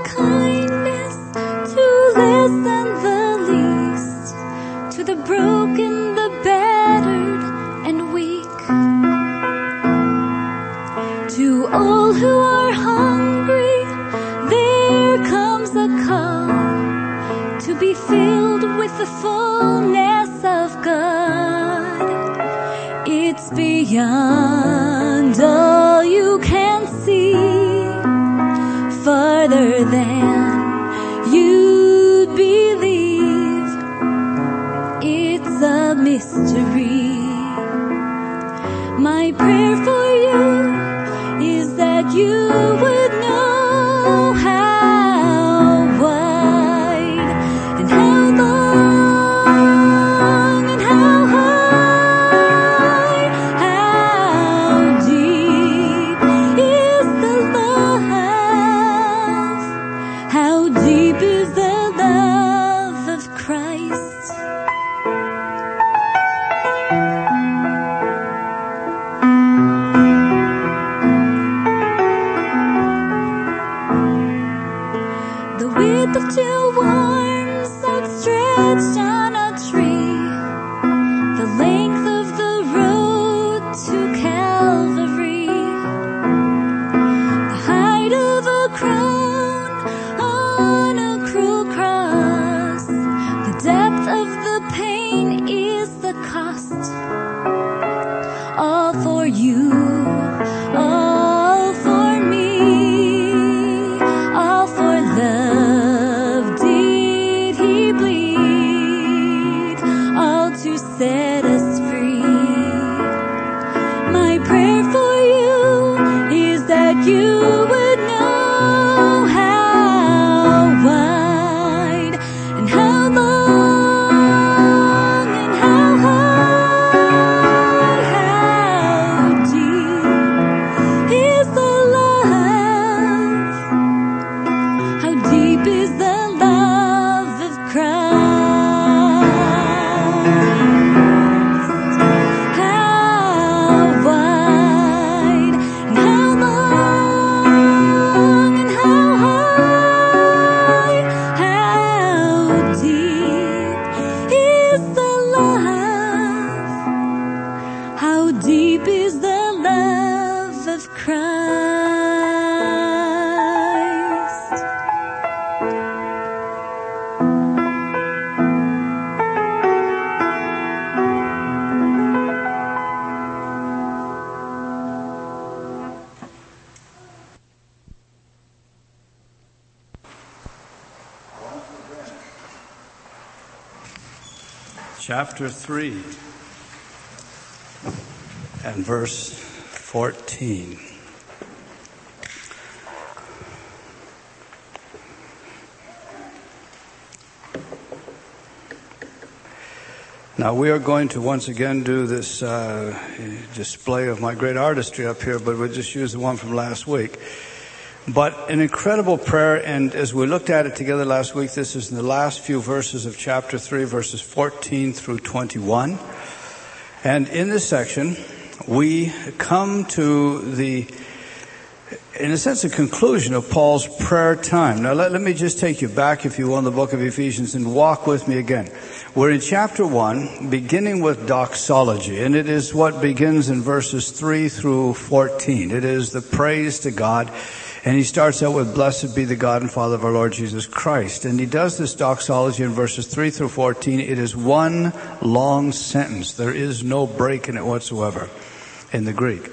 kindness to less than the least, to the broken, the battered, and weak, to all who are hungry, there comes a call to be filled with the fullness of God. It's beyond all you can see, farther than you'd believe. It's a mystery. My prayer for you is that you would know how wide and how long and how high, how deep is the love, how deep is the love of Christ. The width of 2 arms outstretched on a tree, the length of the road to Calvary, the height of a crown on a cruel cross, the depth of the pain is the cost, all for you, all for me, all for love did he bleed, all to set us free. My prayer for you is that you would know how wide and how long and how high, how deep is the love, how deep is the love of Christ, how wide and how long and how high, how deep is the love, how deep is the love of Christ. Chapter 3 and verse 14. Now we are going to once again do this display of my great artistry up here, but we'll just use the one from last week. But an incredible prayer, and as we looked at it together last week, this is in the last few verses of chapter 3, verses 14 through 21. And in this section, we come to the, in a sense, a conclusion of Paul's prayer time. Now let me just take you back, if you will, in the book of Ephesians and walk with me again. We're in chapter 1, beginning with doxology, and it is what begins in verses 3 through 14. It is the praise to God. And he starts out with, "Blessed be the God and Father of our Lord Jesus Christ." And he does this doxology in verses 3 through 14. It is one long sentence. There is no break in it whatsoever in the Greek.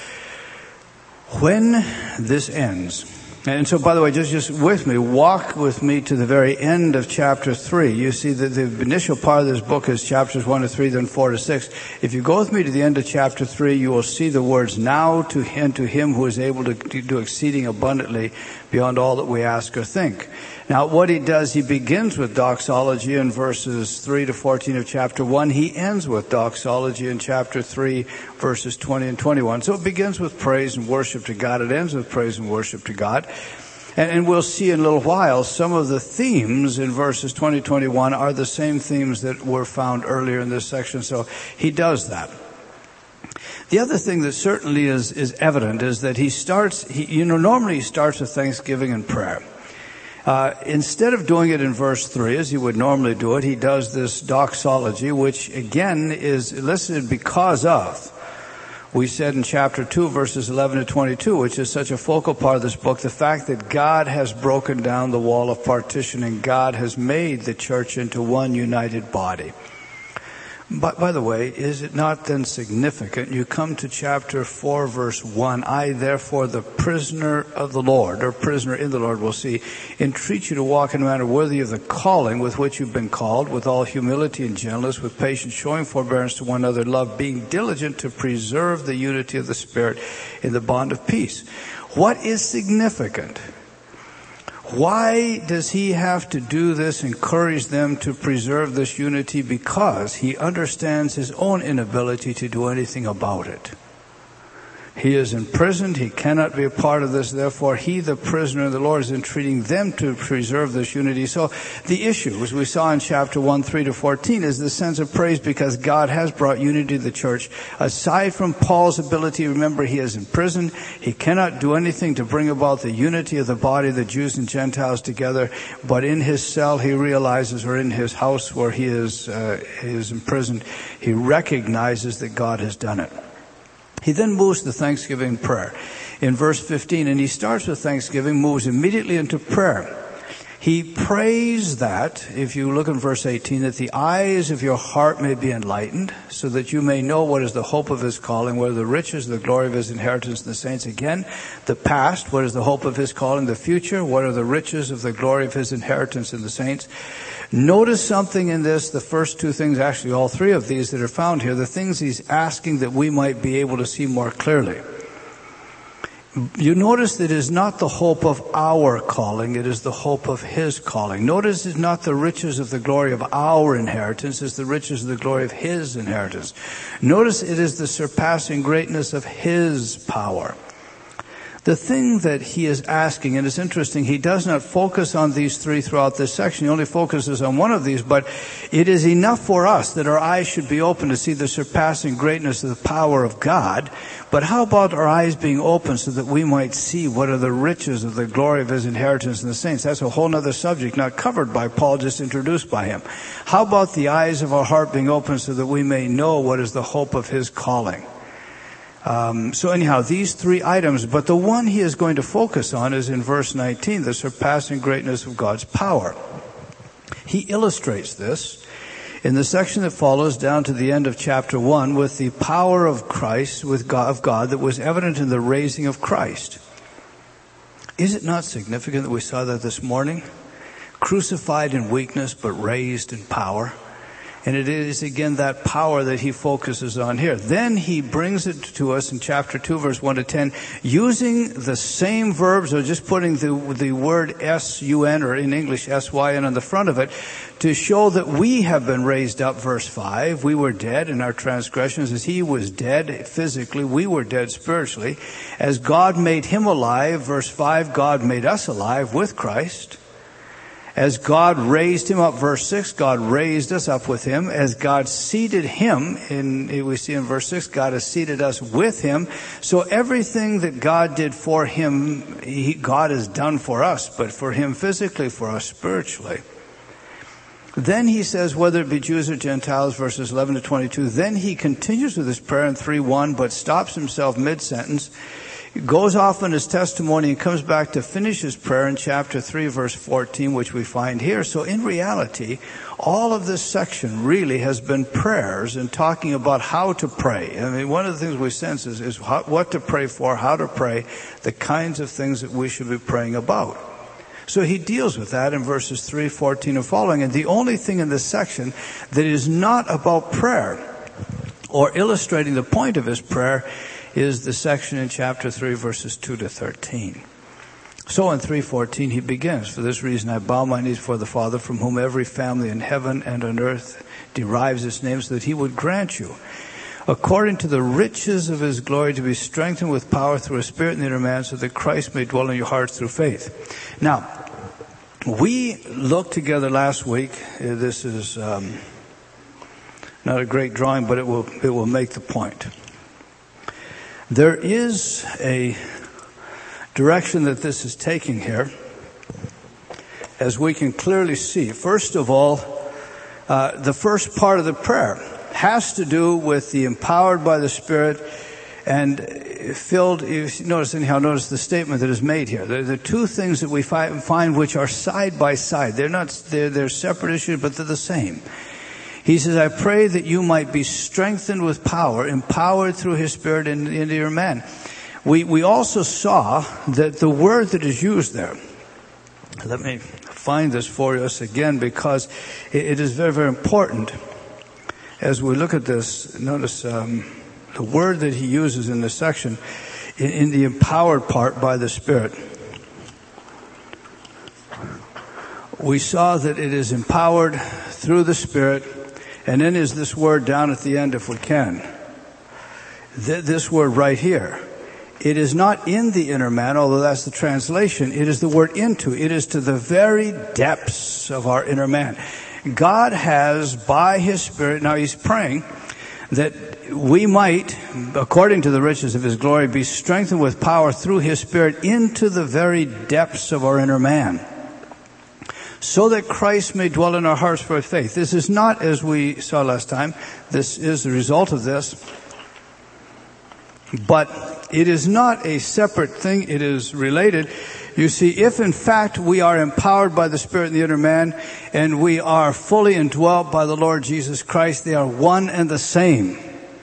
When this ends, and so by the way, just with me, walk with me to the very end of chapter 3. You see that the initial part of this book is chapters 1 to 3, then 4 to 6. If you go with me to the end of chapter 3, you will see the words, "Now to him who is able to do exceeding abundantly beyond all that we ask or think." Now what he does, he begins with doxology in verses 3 to 14 of chapter 1. He ends with doxology in chapter 3, verses 20 and 21. So it begins with praise and worship to God. It ends with praise and worship to God. And we'll see in a little while some of the themes in verses 20 and 21 are the same themes that were found earlier in this section. So he does that. The other thing that certainly is evident is that normally he starts with thanksgiving and prayer. Instead of doing it in verse 3, as he would normally do it, he does this doxology, which again is elicited because of, we said in chapter 2, verses 11 to 22, which is such a focal part of this book, the fact that God has broken down the wall of partition and God has made the church into one united body. But by the way, is it not then significant? You come to chapter 4, verse 1, I therefore, the prisoner of the Lord, or prisoner in the Lord, we'll see, entreat you to walk in a manner worthy of the calling with which you've been called, with all humility and gentleness, with patience, showing forbearance to one another, love, being diligent to preserve the unity of the Spirit in the bond of peace. What is significant? Why does he have to do this, encourage them to preserve this unity? Because he understands his own inability to do anything about it. He is imprisoned. He cannot be a part of this. Therefore, he, the prisoner of the Lord, is entreating them to preserve this unity. So the issue, as we saw in chapter 1, 3 to 14, is the sense of praise because God has brought unity to the church. Aside from Paul's ability, remember, he is in prison. He cannot do anything to bring about the unity of the body, the Jews and Gentiles together. But in his cell, he realizes, or in his house where he is imprisoned, he recognizes that God has done it. He then moves to thanksgiving prayer in verse 15, and he starts with thanksgiving, moves immediately into prayer. He prays that, if you look in verse 18, that the eyes of your heart may be enlightened, so that you may know what is the hope of his calling, what are the riches, the glory of his inheritance in the saints. Again, the past, what is the hope of his calling, the future, what are the riches of the glory of his inheritance in the saints. Notice something in this, the first two things, actually all three of these that are found here, the things he's asking that we might be able to see more clearly. You notice that it is not the hope of our calling, it is the hope of his calling. Notice it's not the riches of the glory of our inheritance, it's the riches of the glory of his inheritance. Notice it is the surpassing greatness of his power. The thing that he is asking, and it's interesting, he does not focus on these three throughout this section. He only focuses on one of these, but it is enough for us that our eyes should be open to see the surpassing greatness of the power of God. But how about our eyes being open so that we might see what are the riches of the glory of his inheritance in the saints? That's a whole other subject, not covered by Paul, just introduced by him. How about the eyes of our heart being open so that we may know what is the hope of his calling? So anyhow, these three items, but the one he is going to focus on is in verse 19, the surpassing greatness of God's power. He illustrates this in the section that follows down to the end of chapter 1 with the power of Christ, of God that was evident in the raising of Christ. Is it not significant that we saw that this morning? Crucified in weakness, but raised in power. And it is, again, that power that he focuses on here. Then he brings it to us in chapter 2, verse 1 to 10, using the same verbs, or just putting the word S-U-N, or in English S-Y-N on the front of it, to show that we have been raised up, verse 5. We were dead in our transgressions. As he was dead physically, we were dead spiritually. As God made him alive, verse 5, God made us alive with Christ. As God raised him up, verse 6, God raised us up with him. As God seated him, we see in verse 6, God has seated us with him. So everything that God did for him, God has done for us, but for him physically, for us spiritually. Then he says, whether it be Jews or Gentiles, verses 11 to 22, then he continues with his prayer in 3:1, but stops himself mid-sentence, goes off on his testimony and comes back to finish his prayer in chapter 3, verse 14, which we find here. So in reality, all of this section really has been prayers and talking about how to pray. I mean, one of the things we sense is what to pray for, how to pray, the kinds of things that we should be praying about. So he deals with that in verses 3, 14 and following. And the only thing in this section that is not about prayer or illustrating the point of his prayer is the section in chapter 3, verses 2 to 13. So in 3:14 he begins, for this reason I bow my knees before the Father, from whom every family in heaven and on earth derives its name, so that he would grant you, according to the riches of his glory, to be strengthened with power through his Spirit in the inner man, so that Christ may dwell in your hearts through faith. Now, we looked together last week. This is not a great drawing, but it will make the point. There is a direction that this is taking here as we can clearly see. First of all, the first part of the prayer has to do with the empowered by the Spirit and filled. Notice the statement that is made here. They're two things that we find which are side by side. They're separate issues, but they're the same. He says, I pray that you might be strengthened with power, empowered through His Spirit into your man. We also saw that the word that is used there, let me find this for us again because it is very, very important as we look at this. Notice the word that he uses in this section, in the empowered part by the Spirit. We saw that it is empowered through the Spirit, and then is this word down at the end if we can. This word right here. It is not in the inner man, although that's the translation. It is the word into. It is to the very depths of our inner man. God has, by His Spirit, now He's praying that we might, according to the riches of His glory, be strengthened with power through His Spirit into the very depths of our inner man, so that Christ may dwell in our hearts by faith. This is not, as we saw last time, this is the result of this, but it is not a separate thing. It is related. You see, if in fact we are empowered by the Spirit in the inner man and we are fully indwelt by the Lord Jesus Christ, they are one and the same.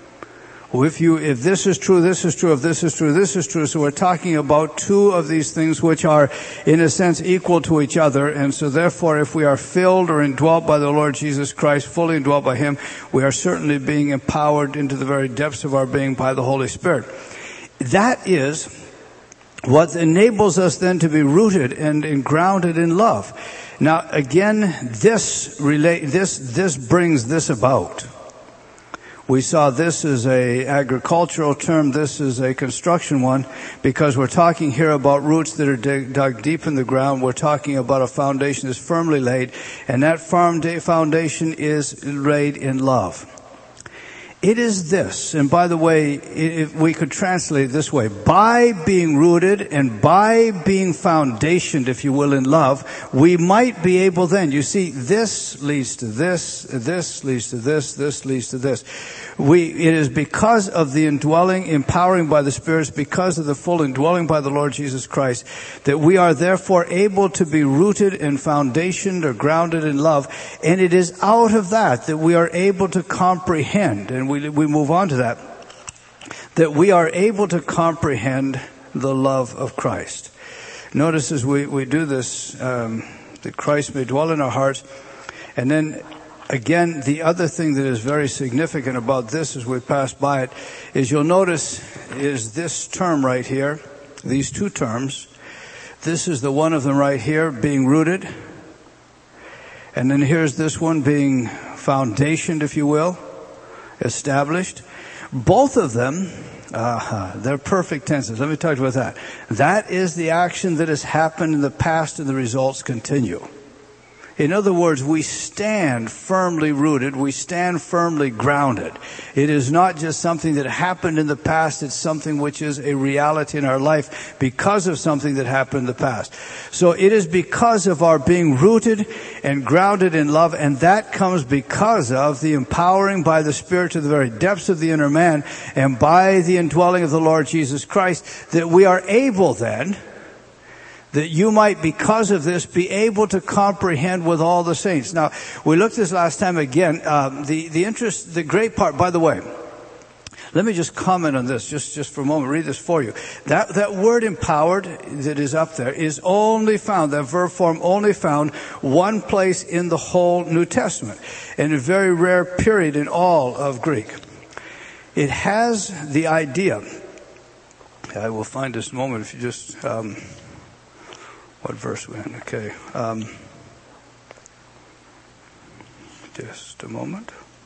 If this is true, this is true. If this is true, this is true. So we're talking about two of these things which are, in a sense, equal to each other. And so therefore, if we are filled or indwelt by the Lord Jesus Christ, fully indwelt by Him, we are certainly being empowered into the very depths of our being by the Holy Spirit. That is what enables us then to be rooted and grounded in love. Now, again, this brings this about. We saw this as a agricultural term. This is a construction one because we're talking here about roots that are dug deep in the ground. We're talking about a foundation that's firmly laid, and that foundation is laid in love. It is this, and by the way, if we could translate it this way, by being rooted and by being foundationed, if you will, in love, we might be able then, you see, this leads to this, this leads to this, this leads to this. It is because of the indwelling, empowering by the Spirit, because of the full indwelling by the Lord Jesus Christ, that we are therefore able to be rooted and foundationed or grounded in love, and it is out of that we are able to comprehend, and we move on to that we are able to comprehend the love of Christ. Notice as we do this, that Christ may dwell in our hearts. And then again, the other thing that is very significant about this as we pass by it is you'll notice is this term right here, these two terms. This is the one of them right here, being rooted. And then here's this one being foundationed, if you will. Established. Both of them, they're perfect tenses. Let me talk about that. That is the action that has happened in the past and the results continue. In other words, we stand firmly rooted. We stand firmly grounded. It is not just something that happened in the past. It's something which is a reality in our life because of something that happened in the past. So it is because of our being rooted and grounded in love, and that comes because of the empowering by the Spirit to the very depths of the inner man and by the indwelling of the Lord Jesus Christ, that we are able then, that you might, because of this, be able to comprehend with all the saints. Now, we looked this last time again. The great part, by the way, let me just comment on this just for a moment, read this for you. That word empowered that is up there is only found, that verb form only found one place in the whole New Testament, and a very rare period in all of Greek. It has the idea, I will find this moment if you just, what verse we're in? Okay. Just a moment.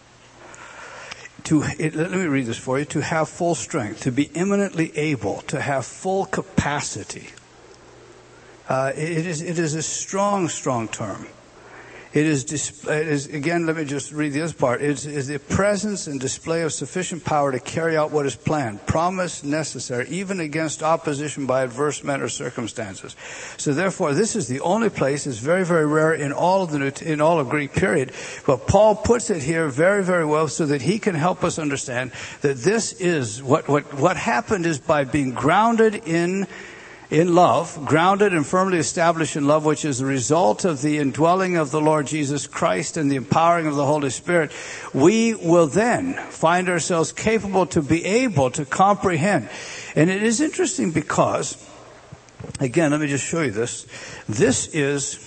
Let me read this for you. To have full strength, to be eminently able, to have full capacity. It is a strong, strong term. It is, again, let me just read this part. It is the presence and display of sufficient power to carry out what is planned, promised, necessary, even against opposition by adverse men or circumstances. So therefore, this is the only place, it's very, very rare in all of Greek period, but Paul puts it here very, very well so that he can help us understand that this is, what happened is by being grounded in love, grounded and firmly established in love, which is the result of the indwelling of the Lord Jesus Christ and the empowering of the Holy Spirit, we will then find ourselves capable to be able to comprehend. And it is interesting because, again, let me just show you this. This is,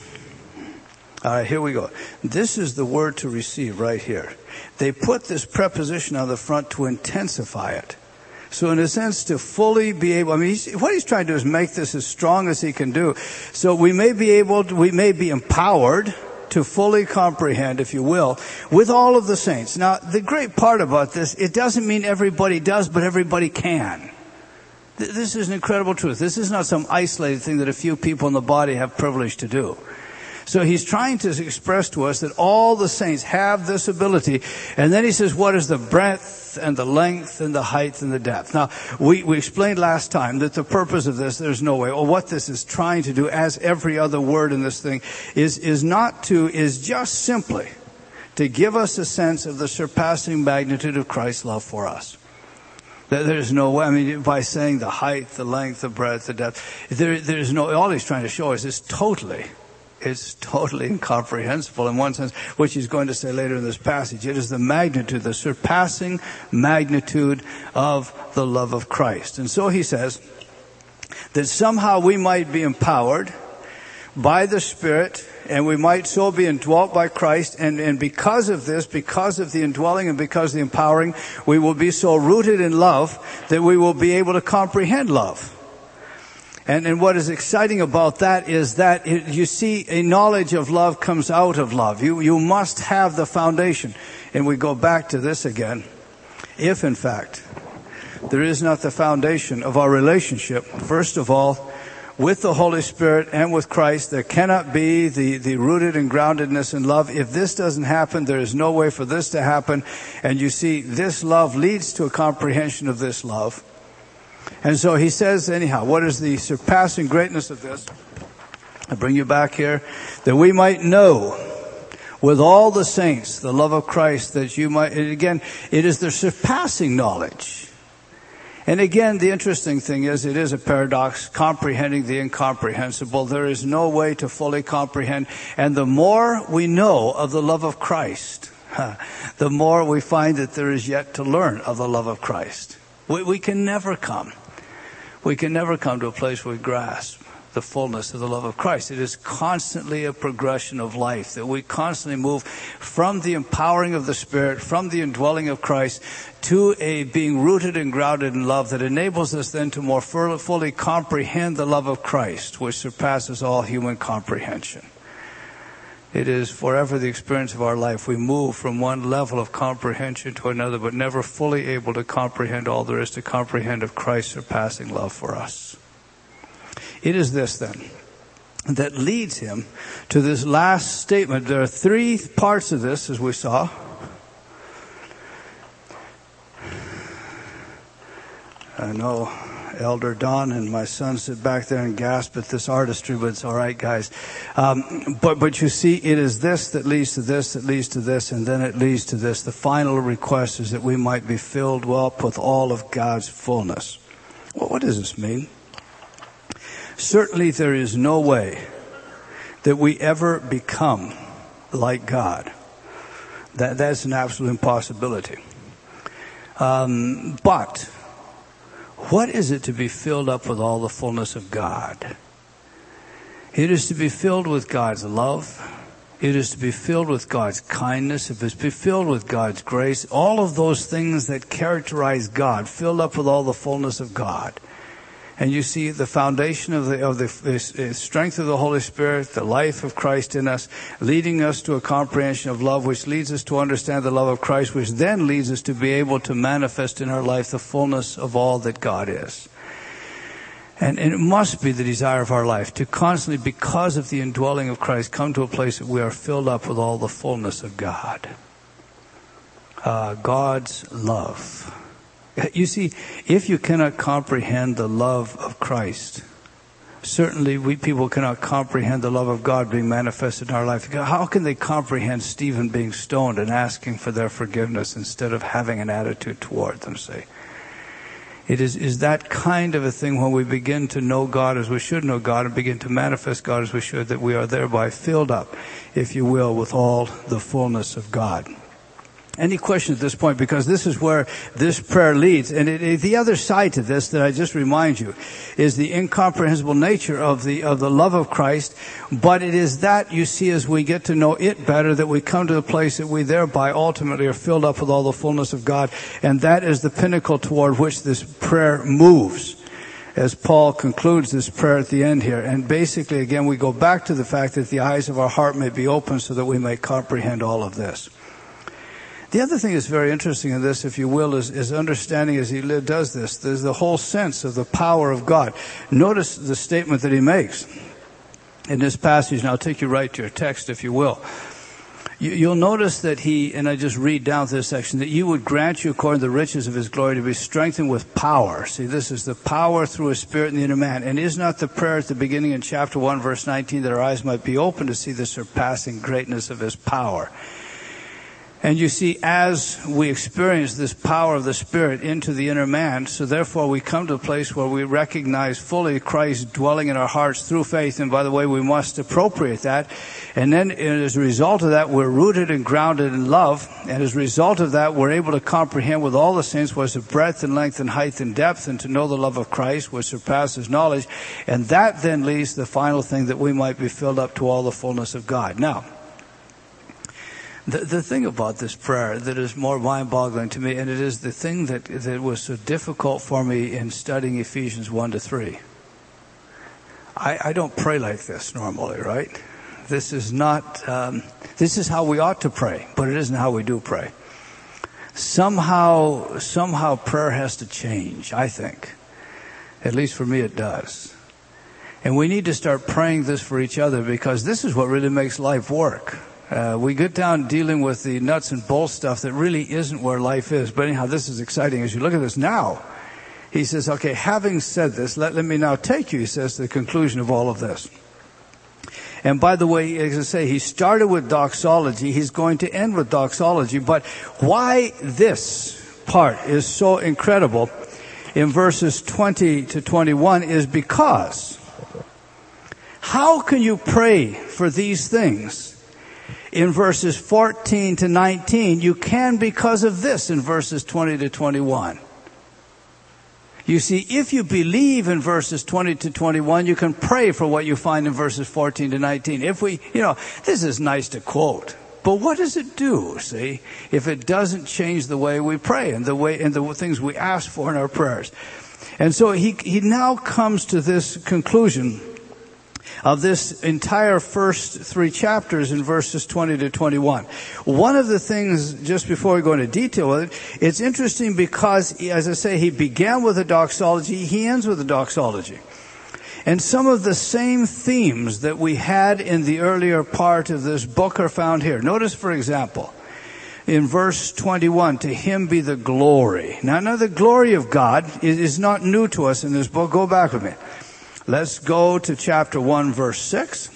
here we go. This is the word to receive right here. They put this preposition on the front to intensify it. So in a sense, to fully be able, what he's trying to do is make this as strong as he can do. So we may be empowered to fully comprehend, if you will, with all of the saints. Now, the great part about this, it doesn't mean everybody does, but everybody can. This is an incredible truth. This is not some isolated thing that a few people in the body have privilege to do. So he's trying to express to us that all the saints have this ability. And then he says, what is the breadth and the length and the height and the depth? Now, we explained last time that the purpose of this, there's no way, or what this is trying to do, as every other word in this thing, is just simply to give us a sense of the surpassing magnitude of Christ's love for us. There's no way, by saying the height, the length, the breadth, the depth, there's no, all he's trying to show us is it's totally incomprehensible in one sense, which he's going to say later in this passage. It is the magnitude, the surpassing magnitude of the love of Christ. And so he says that somehow we might be empowered by the Spirit, and we might so be indwelt by Christ, and because of this, because of the indwelling and because of the empowering, we will be so rooted in love that we will be able to comprehend love. And what is exciting about that is that you see, a knowledge of love comes out of love. You must have the foundation. And we go back to this again. If, in fact, there is not the foundation of our relationship, first of all, with the Holy Spirit and with Christ, there cannot be the rooted and groundedness in love. If this doesn't happen, there is no way for this to happen. And you see, this love leads to a comprehension of this love. And so he says, anyhow, what is the surpassing greatness of this? I bring you back here, that we might know with all the saints the love of Christ, that you might, and again, it is the surpassing knowledge. And again, the interesting thing is, it is a paradox, comprehending the incomprehensible. There is no way to fully comprehend. And the more we know of the love of Christ, the more we find that there is yet to learn of the love of Christ. We can never come to a place where we grasp the fullness of the love of Christ. It is constantly a progression of life, that we constantly move from the empowering of the Spirit, from the indwelling of Christ, to a being rooted and grounded in love that enables us then to more fully comprehend the love of Christ, which surpasses all human comprehension. It is forever the experience of our life. We move from one level of comprehension to another, but never fully able to comprehend all there is to comprehend of Christ's surpassing love for us. It is this then that leads him to this last statement. There are three parts of this, as we saw. I know Elder Don and my son sit back there and gasp at this artistry, but it's all right, guys. But you see, it is this that leads to this, that leads to this, and then it leads to this. The final request is that we might be filled up with all of God's fullness. Well, what does this mean? Certainly there is no way that we ever become like God. That's an absolute impossibility. But what is it to be filled up with all the fullness of God? It is to be filled with God's love. It is to be filled with God's kindness. It is to be filled with God's grace. All of those things that characterize God, filled up with all the fullness of God. And you see the foundation of the strength of the Holy Spirit, the life of Christ in us, leading us to a comprehension of love, which leads us to understand the love of Christ, which then leads us to be able to manifest in our life the fullness of all that God is. And it must be the desire of our life to constantly, because of the indwelling of Christ, come to a place that we are filled up with all the fullness of God. God's love. You see, if you cannot comprehend the love of Christ, certainly we people cannot comprehend the love of God being manifested in our life. How can they comprehend Stephen being stoned and asking for their forgiveness instead of having an attitude toward them, say? It is that kind of a thing when we begin to know God as we should know God and begin to manifest God as we should, that we are thereby filled up, if you will, with all the fullness of God. Any questions at this point? Because this is where this prayer leads. And the other side to this that I just remind you is the incomprehensible nature of the love of Christ. But it is that, you see, as we get to know it better, that we come to the place that we thereby ultimately are filled up with all the fullness of God. And that is the pinnacle toward which this prayer moves, as Paul concludes this prayer at the end here. And basically, again, we go back to the fact that the eyes of our heart may be open so that we may comprehend all of this. The other thing that's very interesting in this, if you will, is understanding as he does this. There's the whole sense of the power of God. Notice the statement that he makes in this passage, and I'll take you right to your text, if you will. You'll notice that he, and I just read down this section, that you would grant you according to the riches of his glory to be strengthened with power. See, this is the power through his Spirit in the inner man. And is not the prayer at the beginning in chapter 1, verse 19, that our eyes might be open to see the surpassing greatness of his power? And you see, as we experience this power of the Spirit into the inner man, so therefore we come to a place where we recognize fully Christ dwelling in our hearts through faith. And by the way, we must appropriate that. And then as a result of that, we're rooted and grounded in love. And as a result of that, we're able to comprehend with all the saints what's the breadth and length and height and depth, and to know the love of Christ, which surpasses knowledge. And that then leads to the final thing, that we might be filled up to all the fullness of God. Now, the thing about this prayer that is more mind-boggling to me, and it is the thing that was so difficult for me in studying Ephesians 1-3. I don't pray like this normally, right? This is not, this is how we ought to pray, but it isn't how we do pray. Somehow prayer has to change, I think. At least for me it does. And we need to start praying this for each other, because this is what really makes life work. We get down dealing with the nuts and bolts stuff that really isn't where life is. But anyhow, this is exciting. As you look at this now, he says, okay, having said this, let me now take you, he says, to the conclusion of all of this. And by the way, as I say, he started with doxology. He's going to end with doxology. But why this part is so incredible in verses 20-21 is because how can you pray for these things? In verses 14-19, you can because of this in verses 20-21. You see, if you believe in verses 20-21, you can pray for what you find in verses 14-19. If we, this is nice to quote, but what does it do, see, if it doesn't change the way we pray and the things we ask for in our prayers? And so he now comes to this conclusion of this entire first 3 chapters in verses 20-21. One of the things, just before we go into detail with it, it's interesting because, as I say, he began with a doxology, he ends with a doxology. And some of the same themes that we had in the earlier part of this book are found here. Notice, for example, in verse 21, to him be the glory. Now the glory of God is not new to us in this book. Go back with me. Let's go to chapter 1, verse 6.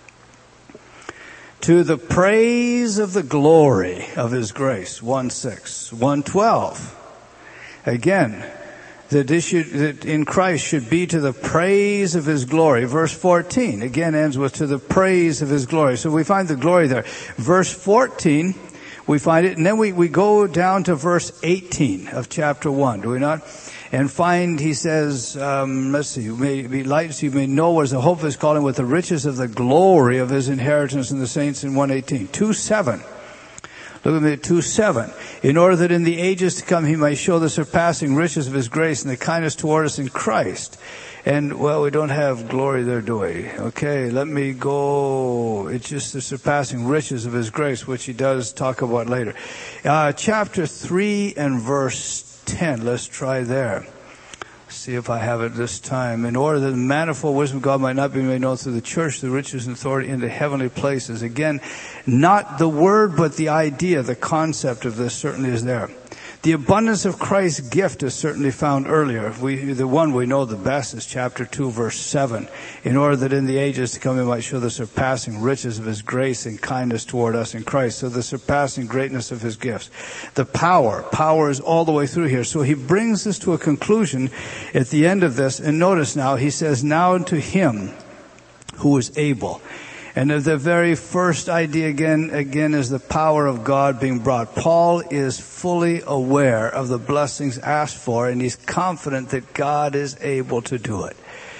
To the praise of the glory of his grace, 1:6. 1:12. Again, that in Christ should be to the praise of his glory. Verse 14, again ends with to the praise of his glory. So we find the glory there. Verse 14, we find it. And then we go down to verse 18 of chapter 1, do we not? And find, he says, let's see, you may be light so you may know what is the hope of his calling, with the riches of the glory of his inheritance in the saints in 1:18. 2:7. Look at me at 2:7. In order that in the ages to come he may show the surpassing riches of his grace and the kindness toward us in Christ. And, well, we don't have glory there, do we? Okay, let me go. It's just the surpassing riches of his grace, which he does talk about later. Chapter 3 and verse 10. Let's try there. See if I have it this time. In order that the manifold wisdom of God might not be made known through the church, the riches and authority in the heavenly places. Again, not the word, but the idea, the concept of this certainly is there. The abundance of Christ's gift is certainly found earlier. The one we know the best is chapter 2, verse 7. In order that in the ages to come he might show the surpassing riches of his grace and kindness toward us in Christ. So the surpassing greatness of his gifts. The power is all the way through here. So he brings this to a conclusion at the end of this. And notice now, he says, now to him who is able. And the very first idea again is the power of God being brought. Paul is fully aware of the blessings asked for, and he's confident that God is able to do it.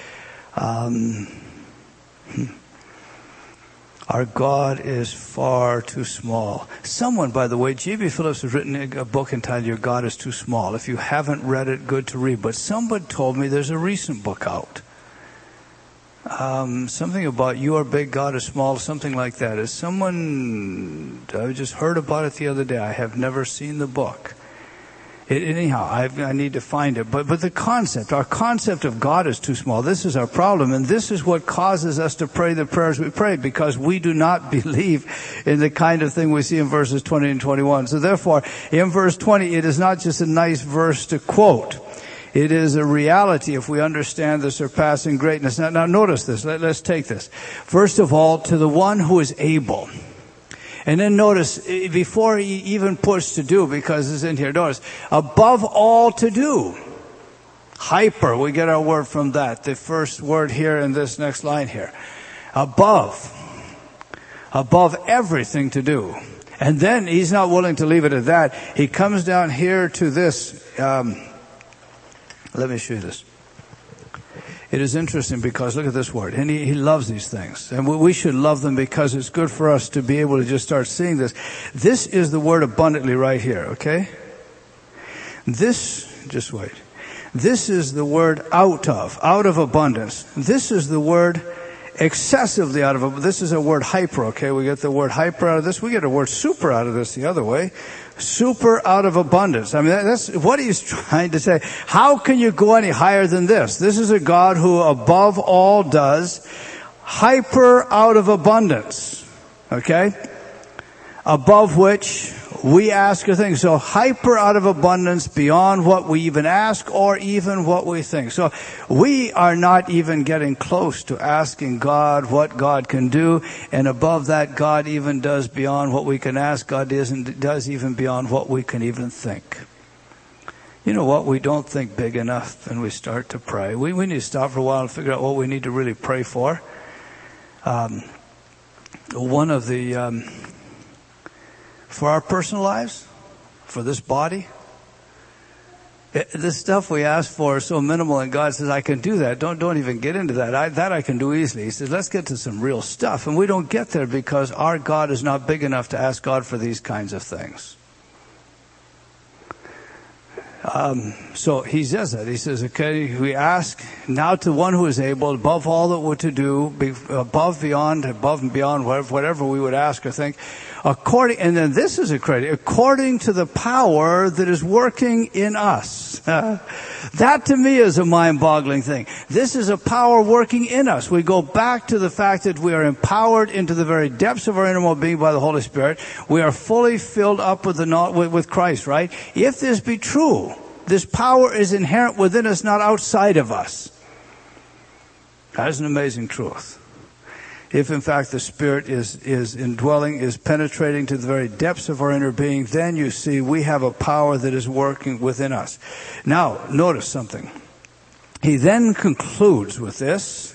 Our God is far too small. Someone, by the way, J.B. Phillips has written a book entitled Your God is Too Small. If you haven't read it, good to read. But somebody told me there's a recent book out. Something about your big, God is small, something like that. Is someone, I just heard about it the other day. I have never seen the book. Anyhow, I need to find it. But the concept, our concept of God is too small. This is our problem, and this is what causes us to pray the prayers we pray, because we do not believe in the kind of thing we see in verses 20 and 21. So therefore, in verse 20, it is not just a nice verse to quote. It is a reality if we understand the surpassing greatness. Now notice this. Let's take this. First of all, to the one who is able. And then notice, before he even puts to do, because it's in here, notice, above all to do. Hyper, we get our word from that. The first word here in this next line here. Above everything to do. And then he's not willing to leave it at that. He comes down here to this, let me show you this. It is interesting because look at this word. And he loves these things. And we should love them because it's good for us to be able to just start seeing this. This is the word abundantly right here, okay? Just wait. This is the word out of abundance. This is the word excessively out of abundance. This is a word hyper, okay? We get the word hyper out of this. We get a word super out of this the other way. Super out of abundance. I mean, that's what he's trying to say. How can you go any higher than this? This is a God who above all does hyper out of abundance. Okay? Above which we ask a thing. So hyper out of abundance beyond what we even ask or even what we think. So we are not even getting close to asking God what God can do. And above that, God even does beyond what we can ask. God does even beyond what we can even think. You know what? We don't think big enough and we start to pray. We need to stop for a while and figure out what we need to really pray for. One of the... for our personal lives, for this body, the stuff we ask for is so minimal, and God says, I can do that. Don't even get into that. That I can do easily. He says, let's get to some real stuff. And we don't get there because our God is not big enough to ask God for these kinds of things. So he says that. He says, okay, we ask now to one who is able, above all that we're to do, above and beyond whatever we would ask or think, and then this is according to the power that is working in us. That to me is a mind-boggling thing. This is a power working in us. We go back to the fact that we are empowered into the very depths of our innermost being by the Holy Spirit. We are fully filled up with Christ, right? If this be true, this power is inherent within us, not outside of us. That is an amazing truth. If in fact the Spirit is indwelling, is penetrating to the very depths of our inner being, then you see we have a power that is working within us. Now, notice something. He then concludes with this,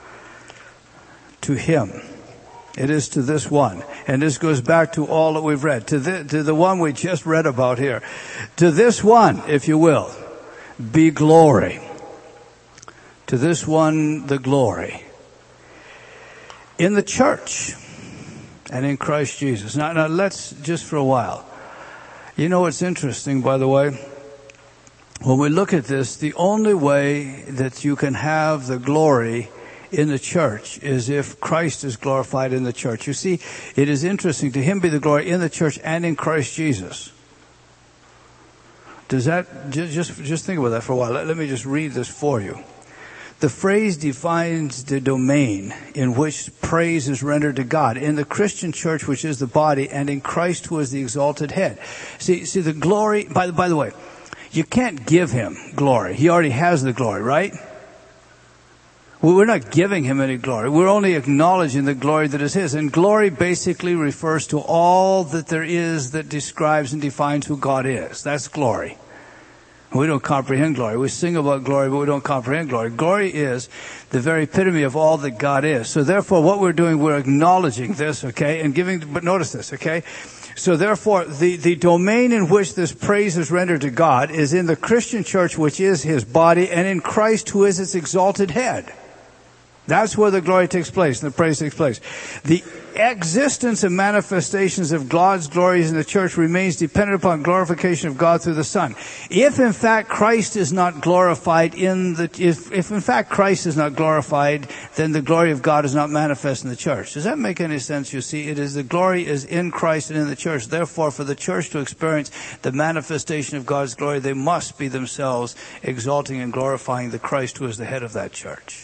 to him. It is to this one. And this goes back to all that we've read. To the one we just read about here. To this one, if you will, be glory. To this one, the glory. In the church and in Christ Jesus. Now let's just for a while. You know what's interesting, by the way? When we look at this, the only way that you can have the glory in the church is if Christ is glorified in the church. You see, it is interesting. To him be the glory in the church and in Christ Jesus. Does that, just think about that for a while. Let me just read this for you. The phrase defines the domain in which praise is rendered to God in the Christian church, which is the body, and in Christ, who is the exalted head. See the glory, by the way, you can't give him glory. He already has the glory, right? We're not giving him any glory. We're only acknowledging the glory that is his. And glory basically refers to all that there is that describes and defines who God is. That's glory. We don't comprehend glory. We sing about glory, but we don't comprehend glory. Glory is the very epitome of all that God is. So therefore, what we're doing, we're acknowledging this, okay, and giving, but notice this, okay? So therefore, the domain in which this praise is rendered to God is in the Christian church, which is his body, and in Christ, who is its exalted head. That's where the glory takes place and the praise takes place. The existence and manifestations of God's glories in the church remains dependent upon glorification of God through the Son. If in fact Christ is not glorified if in fact Christ is not glorified, then the glory of God is not manifest in the church. Does that make any sense? You see, the glory is in Christ and in the church. Therefore, for the church to experience the manifestation of God's glory, they must be themselves exalting and glorifying the Christ who is the head of that church.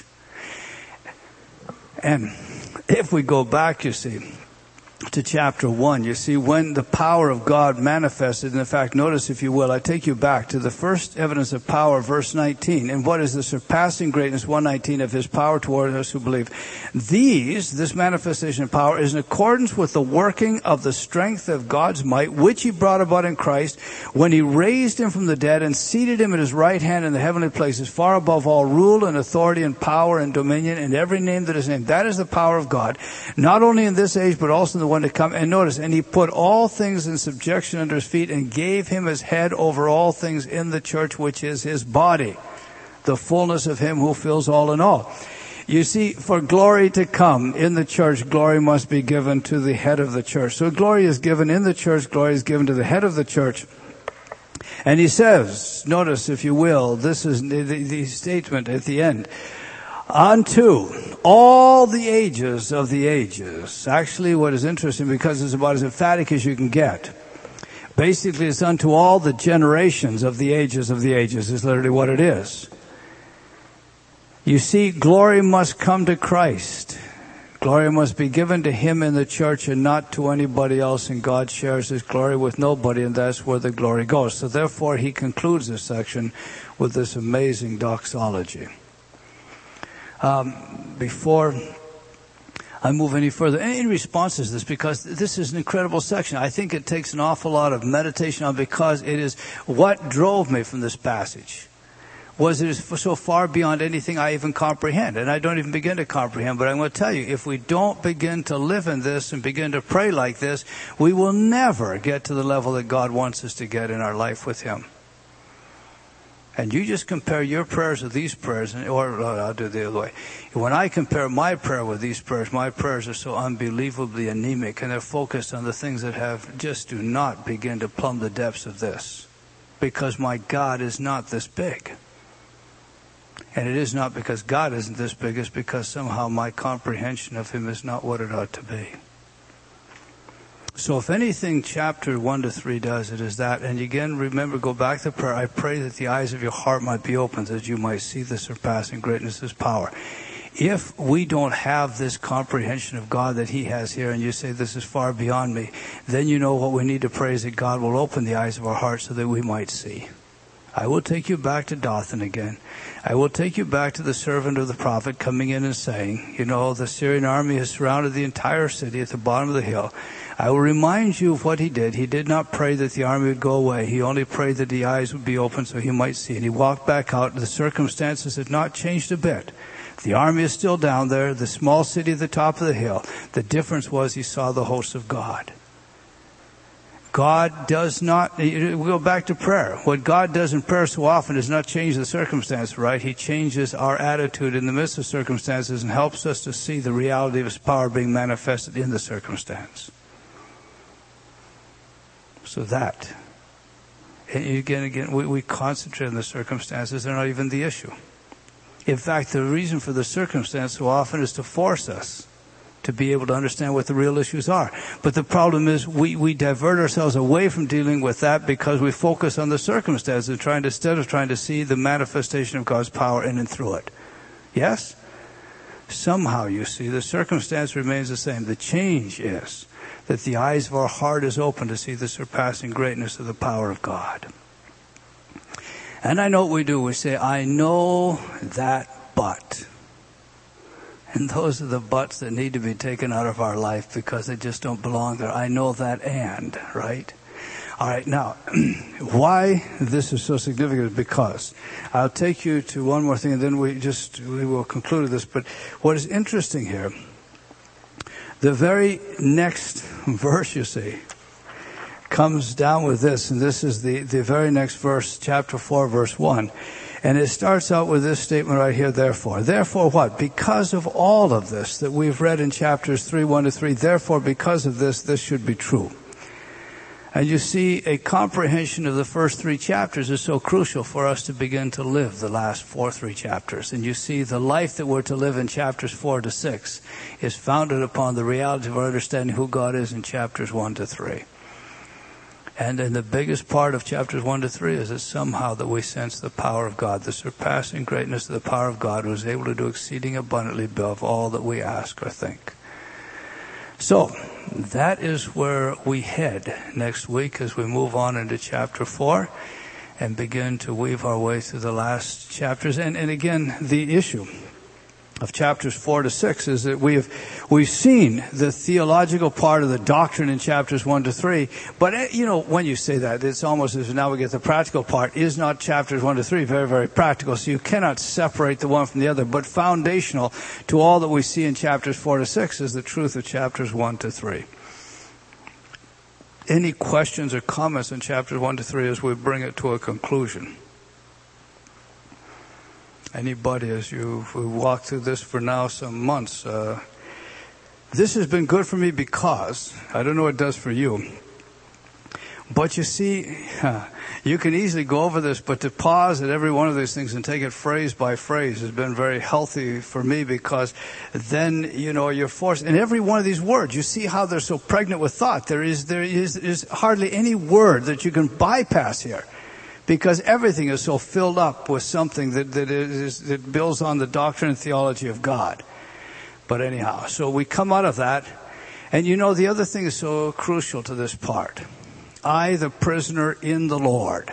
And if we go back, you see, to chapter 1, you see, when the power of God manifested, and in fact, notice, if you will, I take you back to the first evidence of power, verse 19, and what is the surpassing greatness, 119, of his power toward us who believe. This manifestation of power is in accordance with the working of the strength of God's might, which he brought about in Christ, when he raised him from the dead and seated him at his right hand in the heavenly places, far above all rule and authority and power and dominion and every name that is named. That is the power of God, not only in this age, but also in the one to come. And notice, and he put all things in subjection under his feet and gave him as head over all things in the church, which is his body, the fullness of him who fills all in all. You see, for glory to come in the church, glory must be given to the head of the church. So glory is given in the church, glory is given to the head of the church. And he says, notice if you will, this is the statement at the end, unto all the ages of the ages. Actually, what is interesting, because it's about as emphatic as you can get. Basically, it's unto all the generations of the ages is literally what it is. You see, glory must come to Christ. Glory must be given to him in the church and not to anybody else, and God shares his glory with nobody, and that's where the glory goes. So therefore, he concludes this section with this amazing doxology. Before I move any further, any responses to this, because this is an incredible section. I think it takes an awful lot of meditation on, because it is what drove me from this passage. Was it is so far beyond anything I even comprehend, and I don't even begin to comprehend. But I'm going to tell you, if we don't begin to live in this and begin to pray like this, we will never get to the level that God wants us to get in our life with him. And you just compare your prayers with these prayers, or I'll do it the other way. When I compare my prayer with these prayers, my prayers are so unbelievably anemic, and they're focused on the things that just do not begin to plumb the depths of this. Because my God is not this big. And it is not because God isn't this big, it's because somehow my comprehension of him is not what it ought to be. So if anything, chapter 1 to 3 does, it is that. And again, remember, go back to prayer. I pray that the eyes of your heart might be opened, that you might see the surpassing greatness of his power. If we don't have this comprehension of God that he has here, and you say, this is far beyond me, then you know what we need to pray is that God will open the eyes of our hearts so that we might see. I will take you back to Dothan again. I will take you back to the servant of the prophet coming in and saying, the Syrian army has surrounded the entire city at the bottom of the hill. I will remind you of what he did. He did not pray that the army would go away. He only prayed that the eyes would be open so he might see. And he walked back out. The circumstances had not changed a bit. The army is still down there, the small city at the top of the hill. The difference was he saw the host of God. God does not, we go back to prayer. What God does in prayer so often is not change the circumstance, right? He changes our attitude in the midst of circumstances and helps us to see the reality of his power being manifested in the circumstance. So that, and again, we concentrate on the circumstances. They're not even the issue. In fact, the reason for the circumstance so often is to force us to be able to understand what the real issues are. But the problem is we divert ourselves away from dealing with that because we focus on the circumstances instead of trying to see the manifestation of God's power in and through it. Yes? Somehow, you see, the circumstance remains the same. The change is that the eyes of our heart is open to see the surpassing greatness of the power of God. And I know what we do. We say, I know that but. And those are the buts that need to be taken out of our life because they just don't belong there. I know that and, right? All right, now, why this is so significant is because I'll take you to one more thing and then we will conclude this. But what is interesting here, the very next verse, you see, comes down with this, and this is the very next verse, chapter 4, verse 1. And it starts out with this statement right here, therefore. Therefore what? Because of all of this that we've read in chapters 3, 1 to 3, therefore because of this should be true. And you see, a comprehension of the first 3 chapters is so crucial for us to begin to live the last 3 chapters. And you see, the life that we're to live in chapters 4 to 6 is founded upon the reality of our understanding who God is in chapters 1 to 3. And then the biggest part of chapters 1 to 3 is that somehow that we sense the power of God, the surpassing greatness of the power of God who is able to do exceeding abundantly above all that we ask or think. So, that is where we head next week as we move on into chapter 4 and begin to weave our way through the last chapters. And again, the issue of chapters 4 to 6 is that we've seen the theological part of the doctrine in chapters 1 to 3. But, you know, when you say that, it's almost as if now we get the practical part. Is not chapters 1 to 3 very, very practical? So you cannot separate the one from the other. But foundational to all that we see in chapters 4 to 6 is the truth of chapters 1 to 3. Any questions or comments in chapters 1 to 3 as we bring it to a conclusion? Anybody, as we walk through this for now some months, this has been good for me because, I don't know what it does for you, but you see, you can easily go over this, but to pause at every one of these things and take it phrase by phrase has been very healthy for me because then, you know, you're forced, in every one of these words, you see how they're so pregnant with thought. There is hardly any word that you can bypass here. Because everything is so filled up with something that builds on the doctrine and theology of God. But anyhow, so we come out of that. And you know, the other thing is so crucial to this part. I, the prisoner in the Lord.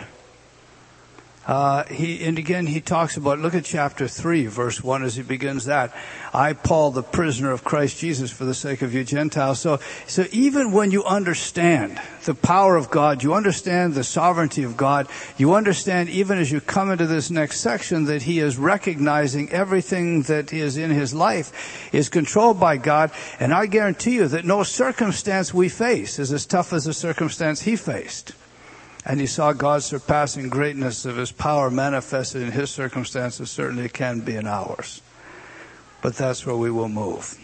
He talks about, look at chapter 3, verse 1 as he begins that. I, Paul, the prisoner of Christ Jesus for the sake of you Gentiles. So even when you understand the power of God, you understand the sovereignty of God, you understand even as you come into this next section that he is recognizing everything that is in his life is controlled by God. And I guarantee you that no circumstance we face is as tough as the circumstance he faced. And he saw God's surpassing greatness of his power manifested in his circumstances. Certainly it can be in ours. But that's where we will move.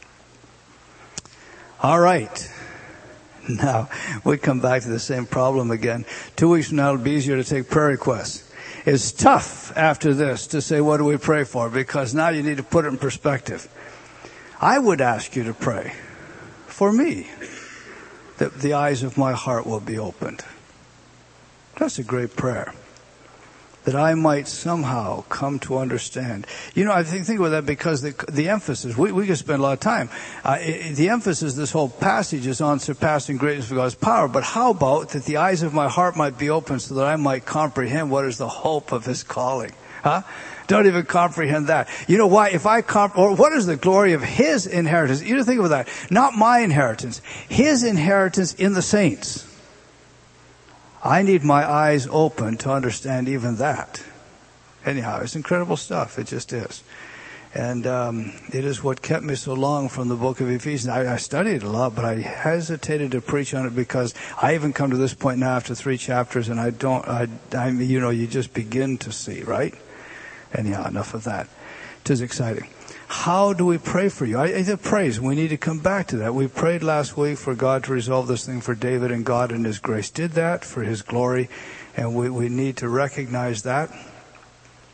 All right. Now, we come back to the same problem again. 2 weeks from now, it'll be easier to take prayer requests. It's tough after this to say, what do we pray for? Because now you need to put it in perspective. I would ask you to pray for me, that the eyes of my heart will be opened. That's a great prayer. That I might somehow come to understand. You know, I think about that because the emphasis, we could spend a lot of time. The emphasis, this whole passage is on surpassing greatness of God's power. But how about that the eyes of my heart might be open so that I might comprehend what is the hope of his calling? Huh? Don't even comprehend that. You know why? Or what is the glory of his inheritance? You think about that. Not my inheritance. His inheritance in the saints. I need my eyes open to understand even that. Anyhow, it's incredible stuff. It just is. And it is what kept me so long from the book of Ephesians. I studied it a lot, but I hesitated to preach on it because I even come to this point now after 3 chapters, and you just begin to see, right? Anyhow, enough of that. It is exciting. How do we pray for you? The praise. We need to come back to that. We prayed last week for God to resolve this thing for David, and God in his grace did that for his glory, and we need to recognize that.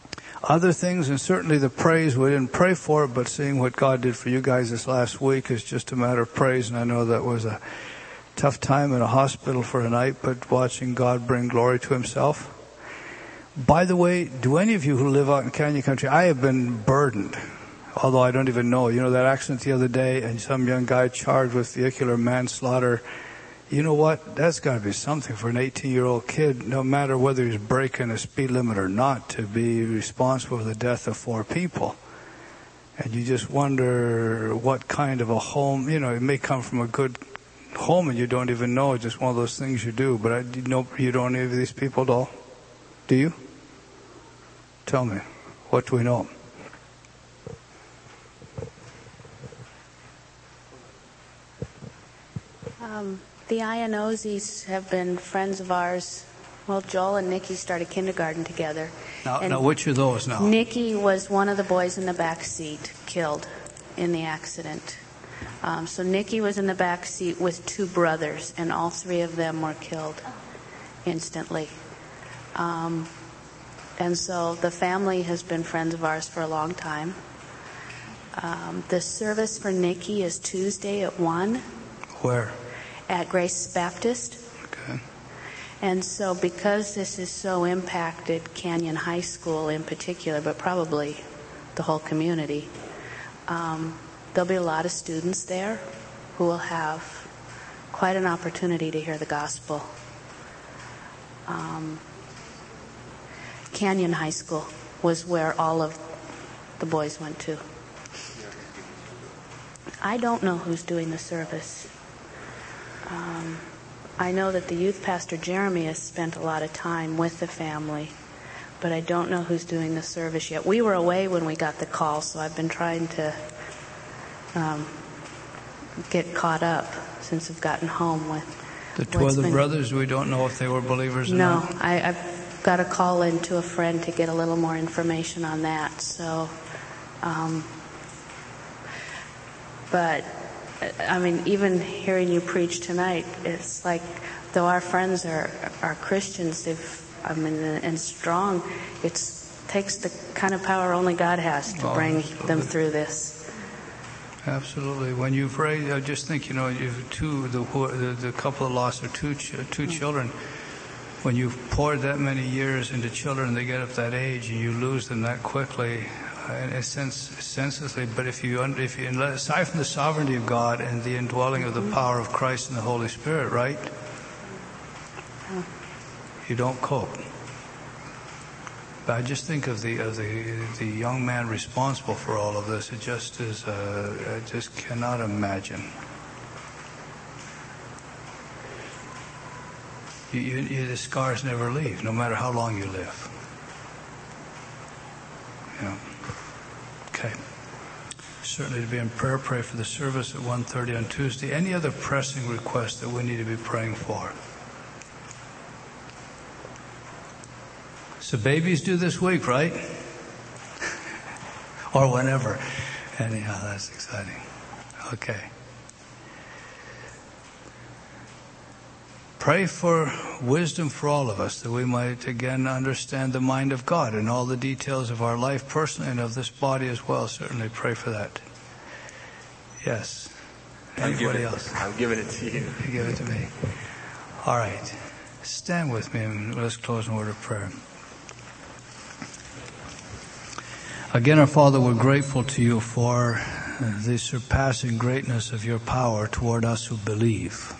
other things, and certainly the praise, we didn't pray for it, but seeing what God did for you guys this last week is just a matter of praise. And I know that was a tough time in a hospital for a night, but watching God bring glory to himself. By the way, do any of you who live out in Canyon Country, I have been burdened, although I don't even know. You know that accident the other day and some young guy charged with vehicular manslaughter. You know what? That's got to be something for an 18-year-old kid, no matter whether he's breaking a speed limit or not, to be responsible for the death of 4 people. And you just wonder what kind of a home, you know, it may come from a good home and you don't even know. It's just one of those things you do. But you don't know any of these people at all? Do you? Tell me. What do we know? The Iannozis have been friends of ours. Well, Joel and Nikki started kindergarten together. Now, which of those now? Nikki was one of the boys in the back seat killed in the accident. So Nikki was in the back seat with 2 brothers, and all 3 of them were killed instantly. And so the family has been friends of ours for a long time. The service for Nikki is Tuesday at 1. Where? At Grace Baptist. Okay. And so because this has so impacted Canyon High School in particular, but probably the whole community, there'll be a lot of students there who will have quite an opportunity to hear the gospel. Canyon High School was where all of the boys went to. I don't know who's doing the service. I know that the youth pastor, Jeremy, has spent a lot of time with the family, but I don't know who's doing the service yet. We were away when we got the call, so I've been trying to get caught up since I've gotten home with the 2 other brothers. We don't know if they were believers or not. No, I've got to call in to a friend to get a little more information on that. So, but I mean, even hearing you preach tonight, it's like, though our friends are Christians, and strong, it takes the kind of power only God has to bring them through this. Absolutely. When you pray, I just think, you know, you've the couple that lost their two children. When you've poured that many years into children, they get up that age, and you lose them that quickly. In a sense, senselessly, but if you aside from the sovereignty of God and the indwelling of the power of Christ and the Holy Spirit, right? You don't cope. But I just think of the young man responsible for all of this. It just is. I just cannot imagine. The scars never leave, no matter how long you live. Yeah. Okay. Certainly to be in prayer, pray for the service at 1:30 on Tuesday. Any other pressing requests that we need to be praying for? So babies due this week, right? Or whenever. Anyhow, that's exciting. Okay. Pray for wisdom for all of us, that we might again understand the mind of God and all the details of our life personally and of this body as well. Certainly pray for that. Yes. Anybody else? I'm giving it to you. You give it to me. All right. Stand with me and let's close in a word of prayer. Again, our Father, we're grateful to you for the surpassing greatness of your power toward us who believe.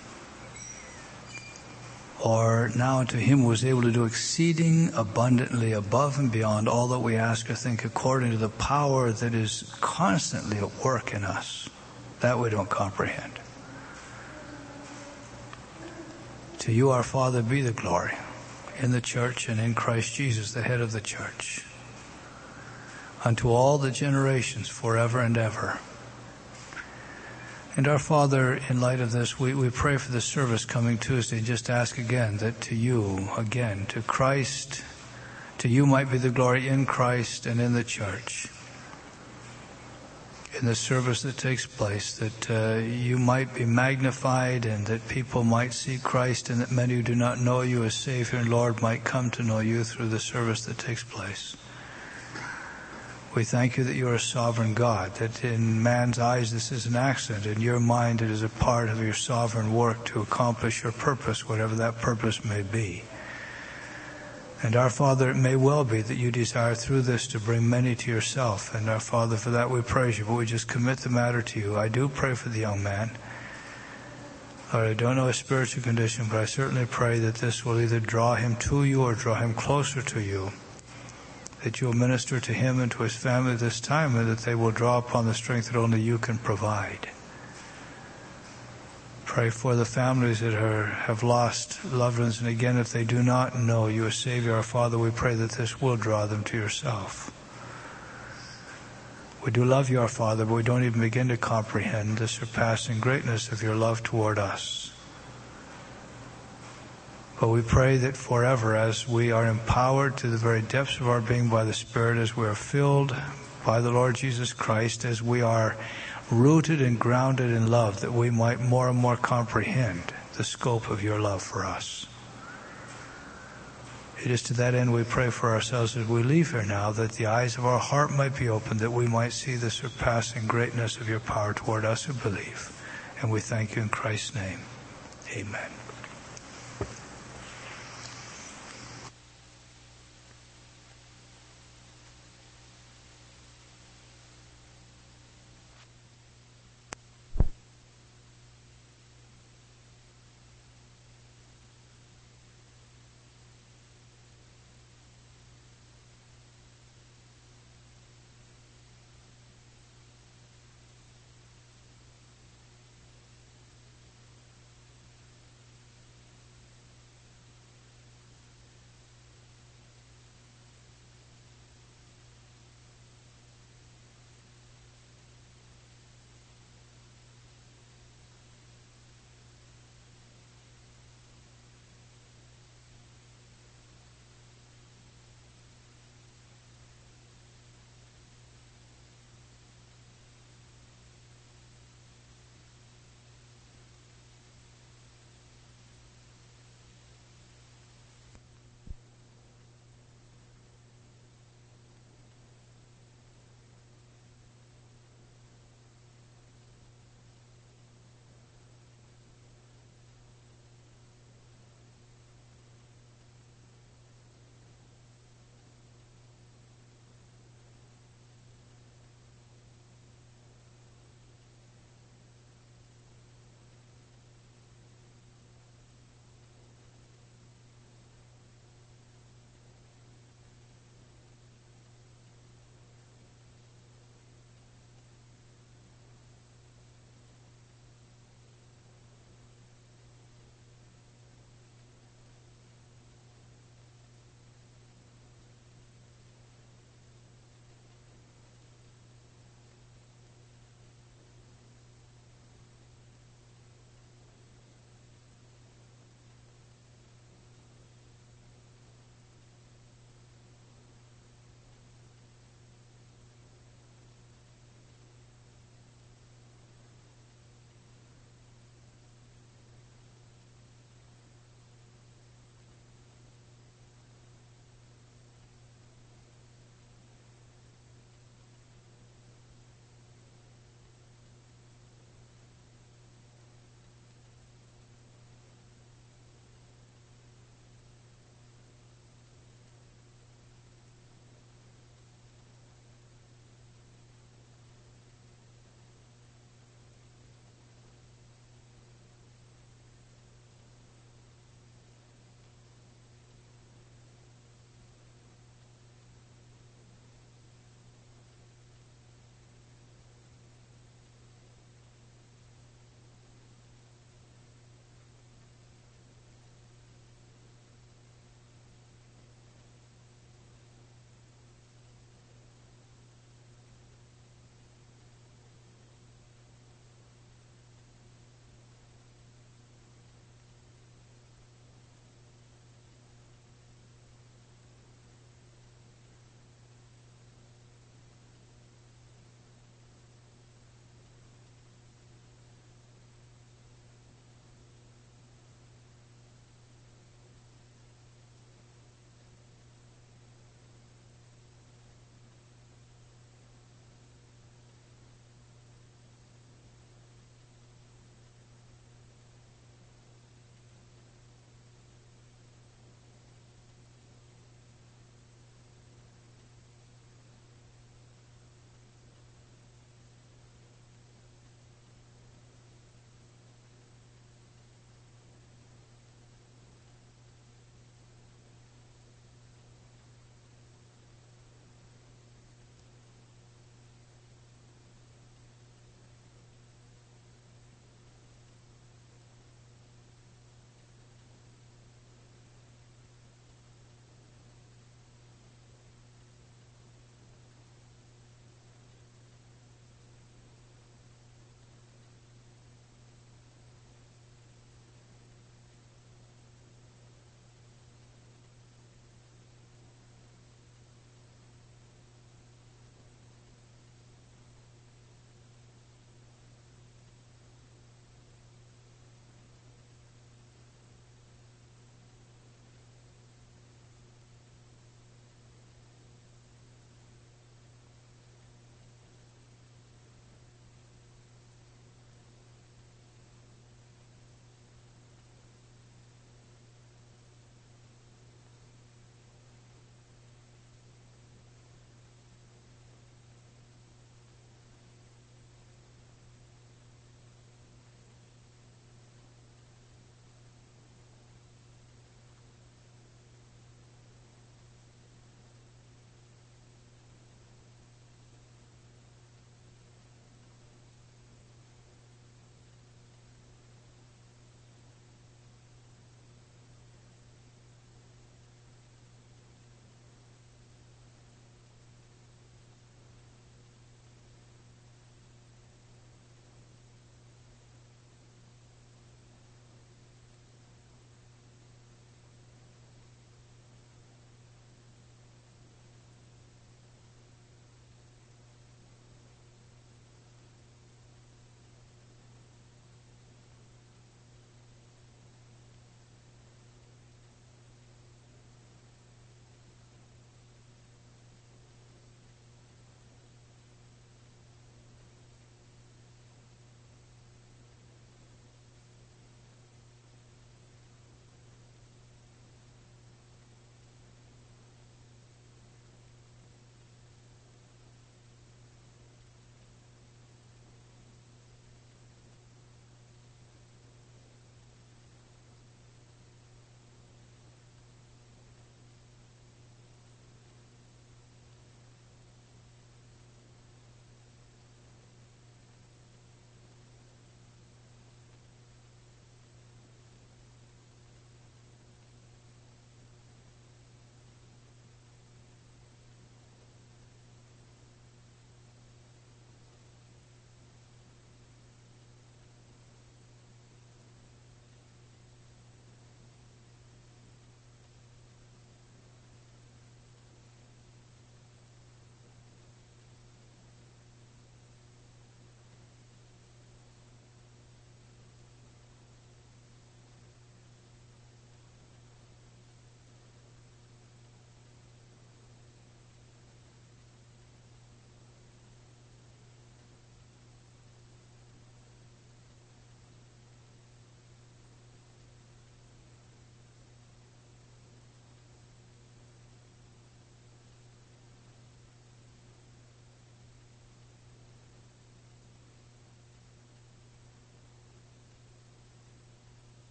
Or now to him who is able to do exceeding abundantly above and beyond all that we ask or think, according to the power that is constantly at work in us, that we don't comprehend. To you, our Father, be the glory in the church and in Christ Jesus, the head of the church, unto all the generations forever and ever. And our Father, in light of this, we pray for the service coming Tuesday. Just ask again that to you, again, to Christ, to you might be the glory in Christ and in the church. In the service that takes place, that you might be magnified and that people might see Christ, and that many who do not know you as Savior and Lord might come to know you through the service that takes place. We thank you that you are a sovereign God, that in man's eyes this is an accident. In your mind it is a part of your sovereign work to accomplish your purpose, whatever that purpose may be. And our Father, it may well be that you desire through this to bring many to yourself. And our Father, for that we praise you, but we just commit the matter to you. I do pray for the young man. Lord, I don't know his spiritual condition, but I certainly pray that this will either draw him to you or draw him closer to you. That you will minister to him and to his family this time, and that they will draw upon the strength that only you can provide. Pray for the families that have lost loved ones, and again, if they do not know you as Savior, our Father, we pray that this will draw them to yourself. We do love you, our Father, but we don't even begin to comprehend the surpassing greatness of your love toward us. But we pray that forever, as we are empowered to the very depths of our being by the Spirit, as we are filled by the Lord Jesus Christ, as we are rooted and grounded in love, that we might more and more comprehend the scope of your love for us. It is to that end we pray for ourselves as we leave here now, that the eyes of our heart might be opened, that we might see the surpassing greatness of your power toward us who believe. And we thank you in Christ's name. Amen.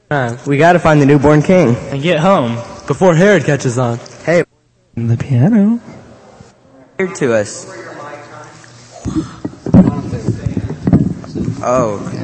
We gotta find the newborn king. And get home before Herod catches on. Hey, The piano. here to us. Oh,